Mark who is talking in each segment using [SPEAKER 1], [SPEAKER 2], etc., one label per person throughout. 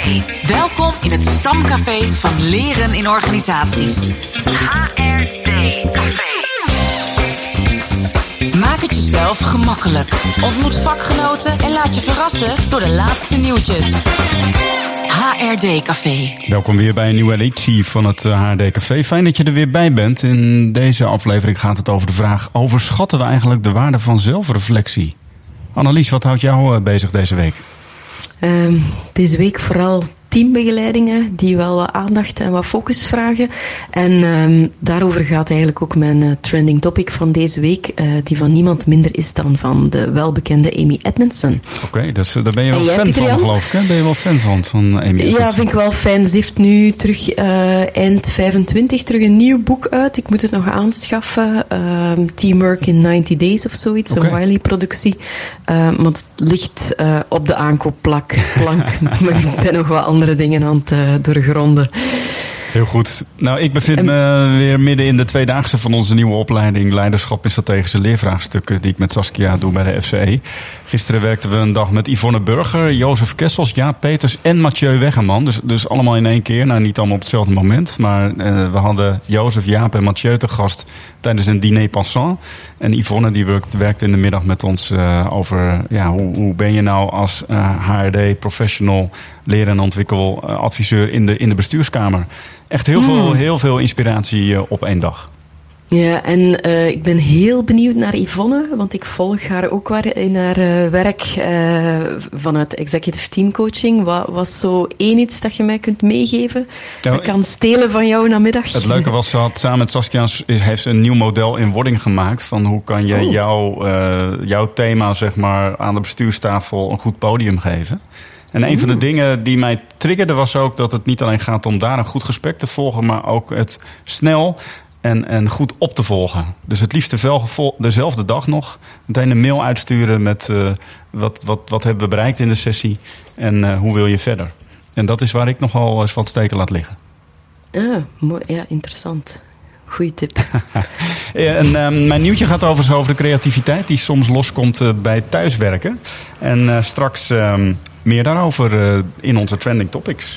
[SPEAKER 1] Welkom in het Stamcafé van Leren in Organisaties. HRD Café. Maak het jezelf gemakkelijk. Ontmoet vakgenoten en laat je verrassen door de laatste nieuwtjes. HRD Café.
[SPEAKER 2] Welkom weer bij een nieuwe editie van het HRD Café. Fijn dat je er weer bij bent. In deze aflevering gaat het over de vraag: overschatten we eigenlijk de waarde van zelfreflectie? Annelies, wat houdt jou bezig deze week?
[SPEAKER 3] Deze week vooral teambegeleidingen die wel wat aandacht en wat focus vragen. En daarover gaat eigenlijk ook mijn trending topic van deze week, die van niemand minder is dan van de welbekende Amy Edmondson.
[SPEAKER 2] Oké, daar ben je wel fan van, geloof ik, hè? Ben je wel fan van Amy Edmondson?
[SPEAKER 3] Ja, vind ik wel fijn. Ze heeft nu terug eind 25 terug een nieuw boek uit. Ik moet het nog aanschaffen. Teamwork in 90 Days of zoiets. Okay. Een Wiley-productie. Maar het ligt op de aankoopplank. Maar ik ben nog wat andere dingen aan het doorgronden.
[SPEAKER 2] Heel goed. Nou, ik bevind me weer midden in de tweedaagse van onze nieuwe opleiding Leiderschap in Strategische Leervraagstukken, die ik met Saskia doe bij de FCE. Gisteren werkten we een dag met Yvonne Burger, Jozef Kessels, Jaap Peters en Mathieu Weggeman. Dus allemaal in één keer. Nou, niet allemaal op hetzelfde moment. Maar we hadden Jozef, Jaap en Mathieu te gast tijdens een diner passant. En Yvonne die werkte in de middag met ons over hoe ben je nou als HRD professional, leren- en ontwikkeladviseur in de bestuurskamer. Echt heel veel inspiratie op één dag. Ja, en ik ben heel benieuwd naar Yvonne, want ik volg haar ook weer in haar werk vanuit executive team coaching. Wat was zo iets dat je mij kunt meegeven? Dat kan stelen van jou namiddag. Het leuke was, ze had samen met Saskia heeft een nieuw model in wording gemaakt van hoe kan je jouw thema, zeg maar, aan de bestuurstafel een goed podium geven. En een van de dingen die mij triggerde was ook dat het niet alleen gaat om daar een goed gesprek te volgen, maar ook het snel en goed op te volgen. Dus het liefst dezelfde dag nog meteen een mail uitsturen met wat hebben we bereikt in de sessie en hoe wil je verder. En dat is waar ik nogal eens wat steken laat liggen. Mooi. Ja, interessant. Goeie tip. Mijn nieuwtje gaat over de creativiteit die soms loskomt bij thuiswerken. En straks meer daarover in onze trending topics.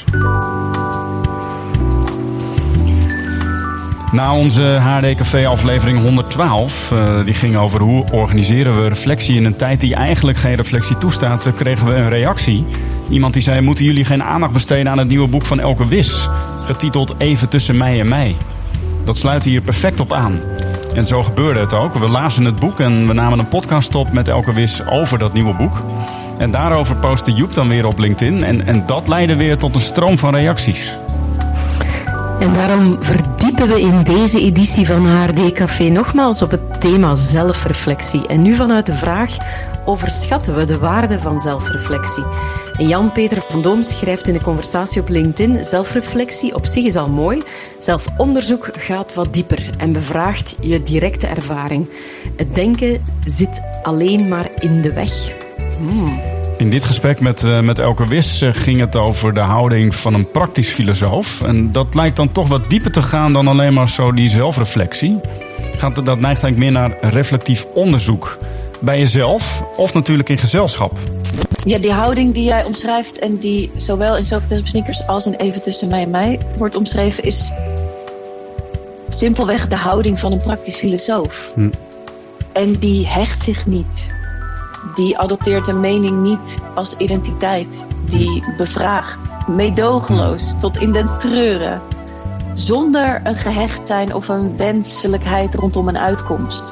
[SPEAKER 2] Na onze HRD Café aflevering 112, die ging over hoe organiseren we reflectie in een tijd die eigenlijk geen reflectie toestaat, kregen we een reactie. Iemand die zei: moeten jullie geen aandacht besteden aan het nieuwe boek van Elke Wiss, getiteld Even tussen mij en mij? Dat sluit hier perfect op aan. En zo gebeurde het ook. We lazen het boek en we namen een podcast op met Elke Wiss over dat nieuwe boek. En daarover postte Joep dan weer op LinkedIn. En dat leidde weer tot een stroom van reacties. En daarom verdiepen we in deze editie van HRD Café nogmaals op het thema zelfreflectie. En nu vanuit de vraag: overschatten we de waarde van zelfreflectie? En Jan-Peter van Doom schrijft in de conversatie op LinkedIn: zelfreflectie op zich is al mooi. Zelfonderzoek gaat wat dieper en bevraagt je directe ervaring. Het denken zit alleen maar in de weg. In dit gesprek met Elke Wiss ging het over de houding van een praktisch filosoof. En dat lijkt dan toch wat dieper te gaan dan alleen maar zo die zelfreflectie. Dat neigt eigenlijk meer naar reflectief onderzoek. Bij jezelf of natuurlijk in gezelschap.
[SPEAKER 4] Ja, die houding die jij omschrijft en die zowel in Socrates op Sneakers als in Even tussen mij en mij wordt omschreven, is simpelweg de houding van een praktisch filosoof. En die hecht zich niet. Die adopteert een mening niet als identiteit. Die bevraagt, meedogenloos, tot in den treuren. Zonder een gehecht zijn of een wenselijkheid rondom een uitkomst.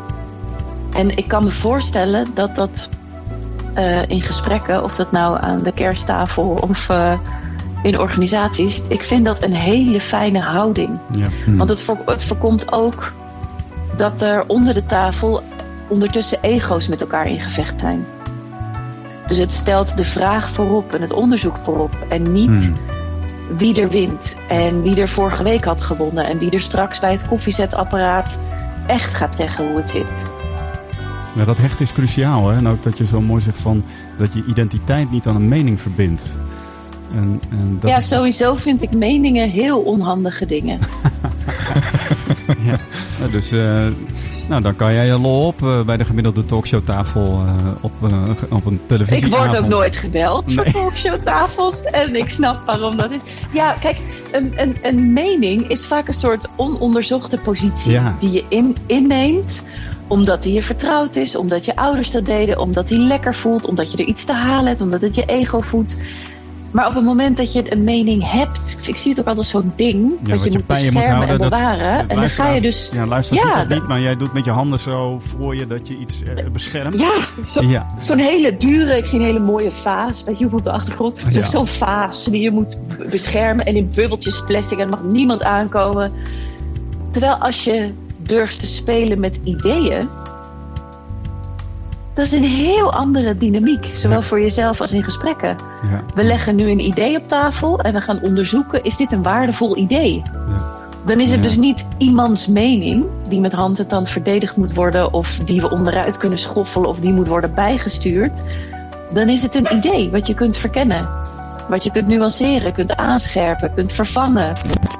[SPEAKER 4] En ik kan me voorstellen dat in gesprekken, of dat nou aan de kersttafel of in organisaties, ik vind dat een hele fijne houding. Ja. Want het voorkomt ook dat er onder de tafel ondertussen ego's met elkaar in gevecht zijn. Dus het stelt de vraag voorop en het onderzoek voorop. En niet wie er wint en wie er vorige week had gewonnen en wie er straks bij het koffiezetapparaat echt gaat zeggen hoe het zit.
[SPEAKER 2] Ja, dat hecht is cruciaal, hè? En ook dat je zo mooi zegt van dat je identiteit niet aan een mening verbindt. En dat
[SPEAKER 4] sowieso vind ik meningen heel onhandige dingen.
[SPEAKER 2] ja, dus Nou, dan kan jij je lol op bij de gemiddelde talkshowtafel op een televisieavond.
[SPEAKER 4] Ik word ook nooit gebeld voor talkshowtafels. En ik snap waarom dat is. Ja, kijk, een mening is vaak een soort ononderzochte positie die je inneemt. Omdat die je vertrouwd is, omdat je ouders dat deden, omdat die lekker voelt, omdat je er iets te halen hebt, omdat het je ego voedt. Maar op het moment dat je een mening hebt, ik zie het ook altijd als zo'n ding, wat je moet beschermen en bewaren. En dan ga je dus...
[SPEAKER 2] Ja, luister, ziet dat niet, maar jij doet met je handen zo voor je dat je iets beschermt.
[SPEAKER 4] Ja, zo'n hele dure, ik zie een hele mooie vaas, weet je, op de achtergrond. Zo'n vaas die je moet beschermen en in bubbeltjes plastic en er mag niemand aankomen. Terwijl als je durft te spelen met ideeën, dat is een heel andere dynamiek, zowel voor jezelf als in gesprekken. Ja. We leggen nu een idee op tafel en we gaan onderzoeken, is dit een waardevol idee? Ja. Dan is het dus niet iemands mening die met hand en tand verdedigd moet worden of die we onderuit kunnen schoffelen of die moet worden bijgestuurd. Dan is het een idee wat je kunt verkennen, wat je kunt nuanceren, kunt aanscherpen, kunt vervangen.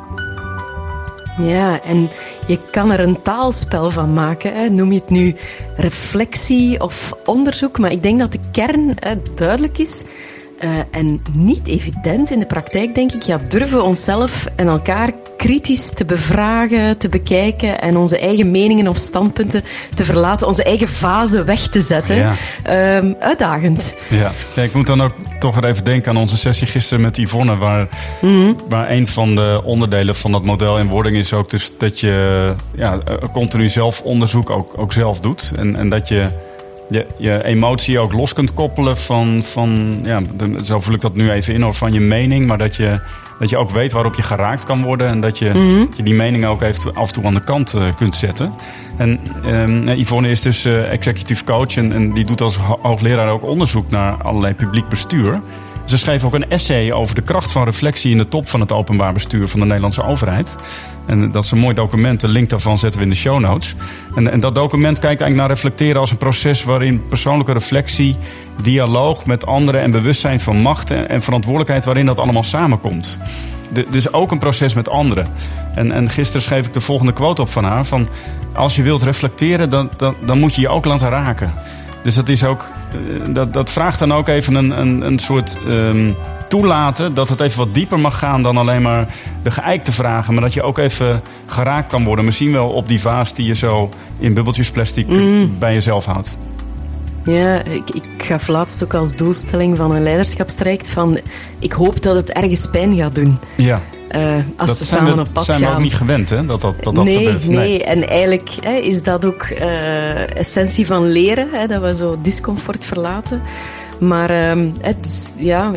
[SPEAKER 3] Ja, en je kan er een taalspel van maken. Hè. Noem je het nu reflectie of onderzoek. Maar ik denk dat de kern duidelijk is. En niet evident in de praktijk, denk ik. Ja, durven we onszelf en elkaar kritisch te bevragen, te bekijken en onze eigen meningen of standpunten te verlaten, onze eigen fase weg te zetten. Ja. Uitdagend.
[SPEAKER 2] Ja, ik moet dan ook toch weer even denken aan onze sessie gisteren met Yvonne, waar een van de onderdelen van dat model in wording is ook dus dat je continu zelfonderzoek ook zelf doet. En dat je emotie ook los kunt koppelen van zo vul ik dat nu even in, van je mening, maar dat je ook weet waarop je geraakt kan worden en dat je die mening ook even af en toe aan de kant kunt zetten. En Yvonne is dus executive coach en die doet als hoogleraar ook onderzoek naar allerlei publiek bestuur. Ze schreef ook een essay over de kracht van reflectie in de top van het openbaar bestuur van de Nederlandse overheid. En dat is een mooi document, de link daarvan zetten we in de show notes. En dat document kijkt eigenlijk naar reflecteren als een proces waarin persoonlijke reflectie, dialoog met anderen en bewustzijn van macht en verantwoordelijkheid, waarin dat allemaal samenkomt. Dus ook een proces met anderen. En gisteren schreef ik de volgende quote op van haar, van als je wilt reflecteren, dan moet je je ook laten raken. Dus dat is ook, dat vraagt dan ook even een soort toelaten dat het even wat dieper mag gaan dan alleen maar de geëikte vragen. Maar dat je ook even geraakt kan worden. Misschien wel op die vaas die je zo in bubbeltjes plastic bij jezelf houdt.
[SPEAKER 3] Ja, ik gaf laatst ook als doelstelling van een leiderschapstraject van ik hoop dat het ergens pijn gaat doen. Ja. Als we samen op pad gaan.
[SPEAKER 2] Dat zijn we ook niet gewend, hè? Dat gebeurt.
[SPEAKER 3] Nee, en eigenlijk is dat ook essentie van leren, dat we zo discomfort verlaten. Maar dus, ja,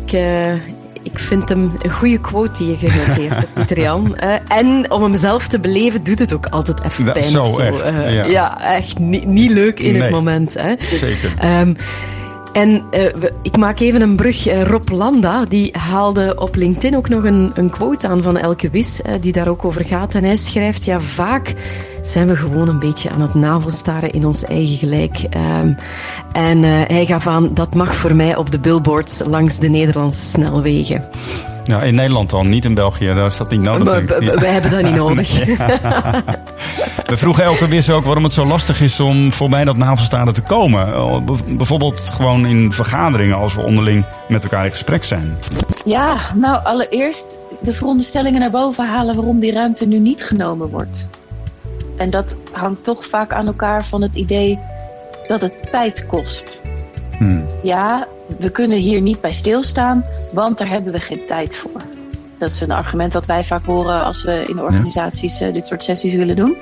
[SPEAKER 3] ik vind hem een goede quote die je genoteerd hebt, Pieter-Jan. En om hem zelf te beleven doet het ook altijd even pijn.
[SPEAKER 2] Zo, echt.
[SPEAKER 3] Ja, echt niet leuk in het moment. Hè.
[SPEAKER 2] Zeker.
[SPEAKER 3] En ik maak even een brug. Rob Landa, die haalde op LinkedIn ook nog een quote aan van Elke Wis, die daar ook over gaat. En hij schrijft, ja, vaak zijn we gewoon een beetje aan het navelstaren in ons eigen gelijk. En hij gaf aan, dat mag voor mij op de billboards langs de Nederlandse snelwegen.
[SPEAKER 2] Ja, in Nederland dan, niet in België. Daar is dat niet nodig.
[SPEAKER 3] Wij hebben dat niet nodig.
[SPEAKER 2] We vroegen Elke Wis ook waarom het zo lastig is om voorbij dat navelstaren te komen. Bijvoorbeeld gewoon in vergaderingen als we onderling met elkaar in gesprek zijn.
[SPEAKER 4] Ja, nou allereerst de veronderstellingen naar boven halen waarom die ruimte nu niet genomen wordt. En dat hangt toch vaak aan elkaar van het idee dat het tijd kost. Ja, we kunnen hier niet bij stilstaan, want daar hebben we geen tijd voor. Dat is een argument dat wij vaak horen als we in organisaties dit soort sessies willen doen.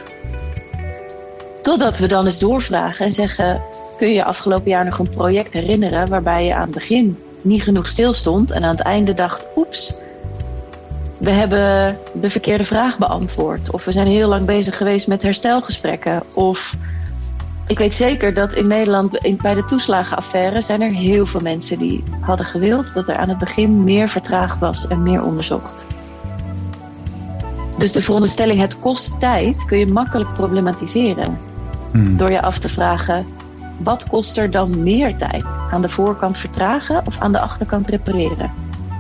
[SPEAKER 4] Totdat we dan eens doorvragen en zeggen, kun je je afgelopen jaar nog een project herinneren waarbij je aan het begin niet genoeg stilstond en aan het einde dacht, oeps, we hebben de verkeerde vraag beantwoord. Of we zijn heel lang bezig geweest met herstelgesprekken. Of ik weet zeker dat in Nederland bij de toeslagenaffaire zijn er heel veel mensen die hadden gewild dat er aan het begin meer vertraagd was en meer onderzocht. Dus de veronderstelling het kost tijd kun je makkelijk problematiseren. Door je af te vragen, wat kost er dan meer tijd? Aan de voorkant vertragen of aan de achterkant repareren?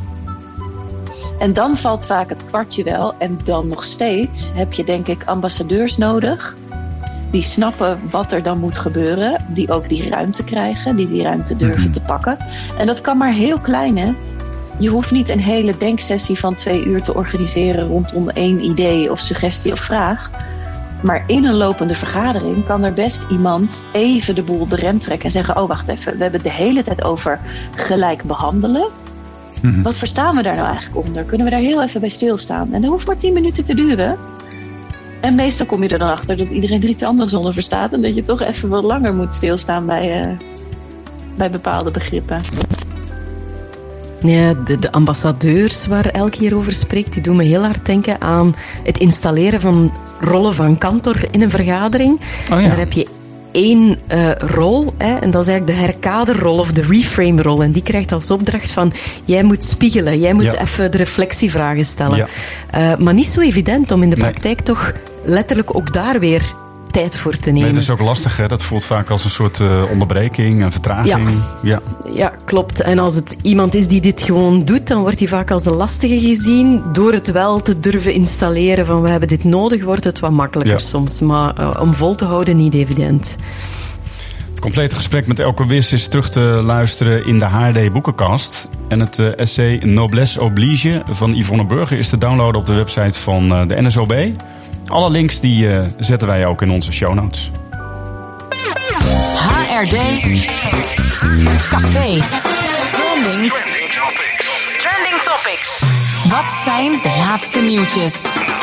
[SPEAKER 4] En dan valt vaak het kwartje wel en dan nog steeds heb je denk ik ambassadeurs nodig die snappen wat er dan moet gebeuren. Die ook die ruimte krijgen. Die ruimte durven te pakken. En dat kan maar heel klein, hè. Je hoeft niet een hele denksessie van 2 uur te organiseren rondom 1 idee of suggestie of vraag. Maar in een lopende vergadering kan er best iemand even de boel op de rem trekken en zeggen: oh, wacht even, we hebben het de hele tijd over gelijk behandelen. Wat verstaan we daar nou eigenlijk onder? Kunnen we daar heel even bij stilstaan? En dat hoeft maar 10 minuten te duren. En meestal kom je er dan achter dat iedereen er iets anders onder verstaat en dat je toch even wat langer moet stilstaan bij bepaalde begrippen.
[SPEAKER 3] Ja, de ambassadeurs waar Elke hier over spreekt, die doen me heel hard denken aan het installeren van rollen van kantor in een vergadering. Oh ja. En daar heb je 1 rol, hè, en dat is eigenlijk de herkaderrol of de reframe-rol. En die krijgt als opdracht van: jij moet spiegelen, jij moet even de reflectievragen stellen. Ja. Maar niet zo evident om in de praktijk toch letterlijk ook daar weer tijd voor te nemen.
[SPEAKER 2] Nee, dat is ook lastig, hè? Dat voelt vaak als een soort onderbreking, een vertraging.
[SPEAKER 3] Ja, klopt. En als het iemand is die dit gewoon doet, dan wordt hij vaak als de lastige gezien. Door het wel te durven installeren van we hebben dit nodig, wordt het wat makkelijker soms. Maar om vol te houden, niet evident.
[SPEAKER 2] Het complete gesprek met Elke Wiss is terug te luisteren in de HRD Boekenkast. En het essay Noblesse Oblige van Yvonne Burger is te downloaden op de website van de NSOB. Alle links die zetten wij ook in onze show notes.
[SPEAKER 1] HRD Café. Trending Topics. Wat zijn de laatste nieuwtjes?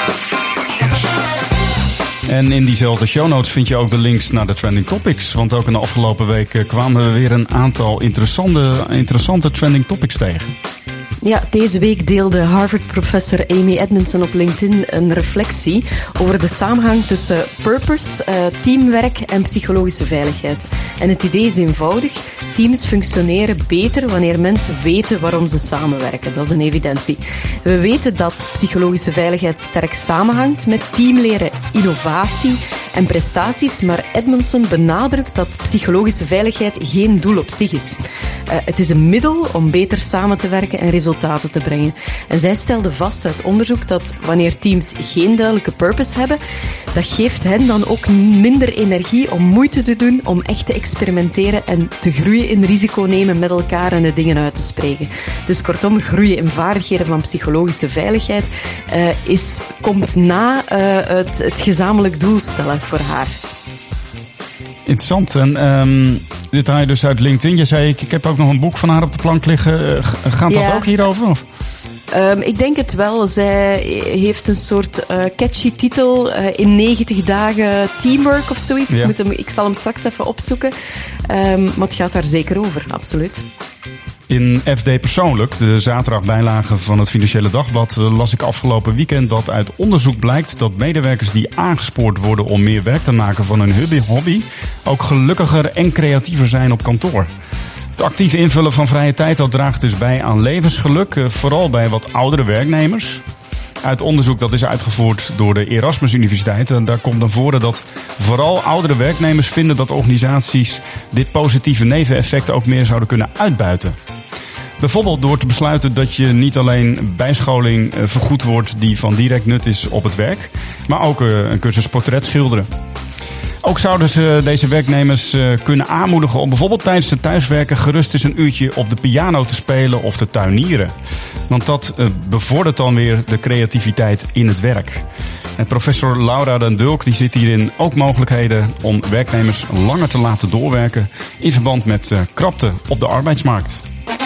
[SPEAKER 2] En in diezelfde show notes vind je ook de links naar de Trending Topics. Want ook in de afgelopen week kwamen we weer een aantal interessante Trending Topics tegen.
[SPEAKER 3] Ja, deze week deelde Harvard-professor Amy Edmondson op LinkedIn een reflectie over de samenhang tussen purpose, teamwerk en psychologische veiligheid. En het idee is eenvoudig. Teams functioneren beter wanneer mensen weten waarom ze samenwerken. Dat is een evidentie. We weten dat psychologische veiligheid sterk samenhangt met teamleren, innovatie en prestaties, maar Edmondson benadrukt dat psychologische veiligheid geen doel op zich is. Het is een middel om beter samen te werken en resultaten te brengen. En zij stelde vast uit onderzoek dat wanneer teams geen duidelijke purpose hebben, dat geeft hen dan ook minder energie om moeite te doen om echt te experimenteren en te groeien in risico nemen met elkaar en de dingen uit te spreken. Dus kortom, groeien in vaardigheden van psychologische veiligheid komt na het gezamenlijk doel stellen voor haar.
[SPEAKER 2] Interessant. En dit haal je dus uit LinkedIn. Je zei, ik heb ook nog een boek van haar op de plank liggen. Gaat dat ook hierover? Of?
[SPEAKER 3] Ik denk het wel. Zij heeft een soort catchy titel. In 90 dagen teamwork of zoiets. Ja. Ik zal hem straks even opzoeken. Maar het gaat daar zeker over, absoluut.
[SPEAKER 2] In FD Persoonlijk, de zaterdagbijlage van het Financiële Dagblad, las ik afgelopen weekend dat uit onderzoek blijkt dat medewerkers die aangespoord worden om meer werk te maken van hun hobby ook gelukkiger en creatiever zijn op kantoor. Het actief invullen van vrije tijd dat draagt dus bij aan levensgeluk, vooral bij wat oudere werknemers. Uit onderzoek dat is uitgevoerd door de Erasmus Universiteit. En daar komt dan voor dat vooral oudere werknemers vinden dat organisaties dit positieve neveneffect ook meer zouden kunnen uitbuiten. Bijvoorbeeld door te besluiten dat je niet alleen bijscholing vergoed wordt die van direct nut is op het werk, maar ook een cursus portret schilderen. Ook zouden ze deze werknemers kunnen aanmoedigen om bijvoorbeeld tijdens het thuiswerken gerust eens een uurtje op de piano te spelen of te tuinieren. Want dat bevordert dan weer de creativiteit in het werk. En professor Laura den Dulk die ziet hierin ook mogelijkheden om werknemers langer te laten doorwerken in verband met krapte op de arbeidsmarkt.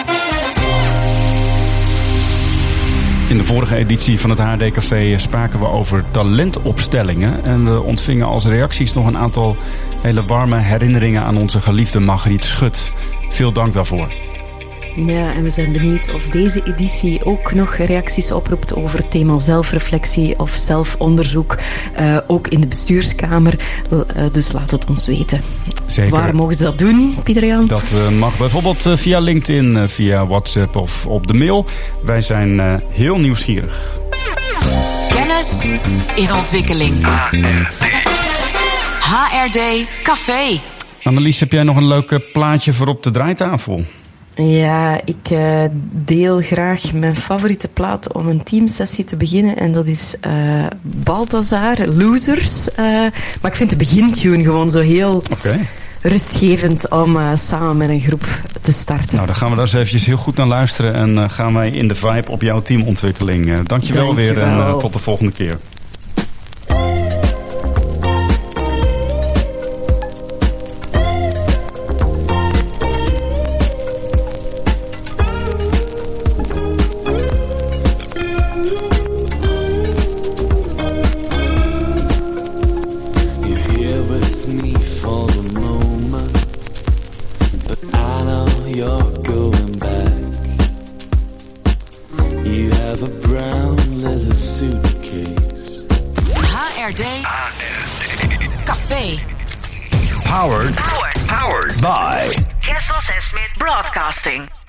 [SPEAKER 2] In de vorige editie van het HRD Café spraken we over talentopstellingen. En we ontvingen als reacties nog een aantal hele warme herinneringen aan onze geliefde Margriet Schut. Veel dank daarvoor.
[SPEAKER 3] Ja, en we zijn benieuwd of deze editie ook nog reacties oproept over het thema zelfreflectie of zelfonderzoek. Ook in de bestuurskamer. Dus laat het ons weten.
[SPEAKER 2] Zeker.
[SPEAKER 3] Waar mogen ze dat doen, Pieter-Jan?
[SPEAKER 2] Dat mag bijvoorbeeld via LinkedIn, via WhatsApp of op de mail. Wij zijn heel nieuwsgierig.
[SPEAKER 1] Kennis in ontwikkeling. HRD Café.
[SPEAKER 2] Annelies, heb jij nog een leuk plaatje voor op de draaitafel?
[SPEAKER 3] Ja, ik deel graag mijn favoriete plaat om een teamsessie te beginnen. En dat is Balthazar, Losers. Maar ik vind de begintune gewoon zo heel rustgevend om samen met een groep te starten.
[SPEAKER 2] Nou, dan gaan we daar eens eventjes heel goed naar luisteren. En gaan wij in de vibe op jouw teamontwikkeling. Dankjewel weer en tot de volgende keer.
[SPEAKER 1] Powered by Kessels & Smith Broadcasting.